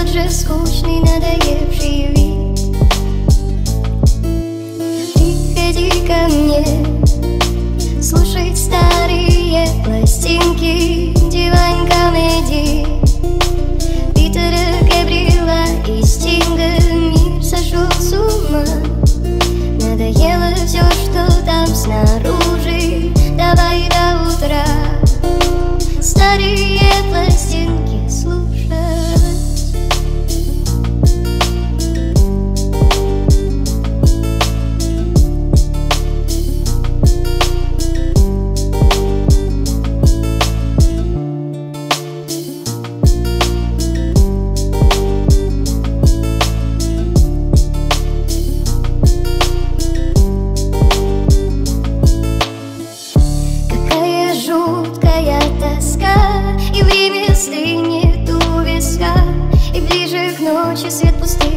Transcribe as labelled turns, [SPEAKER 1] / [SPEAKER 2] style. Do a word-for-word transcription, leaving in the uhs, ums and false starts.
[SPEAKER 1] же скучный, надоевший вид. Приходи ко мне слушать старые пластинки, Divine Comedy Питера Габриэла и Стинга. Мир сошел с ума, надоело все, что там снаружи. Давай до утра старые пластинки слушать. Жуткая тоска, и время стынет у виска, и ближе к ночи свет пустыни.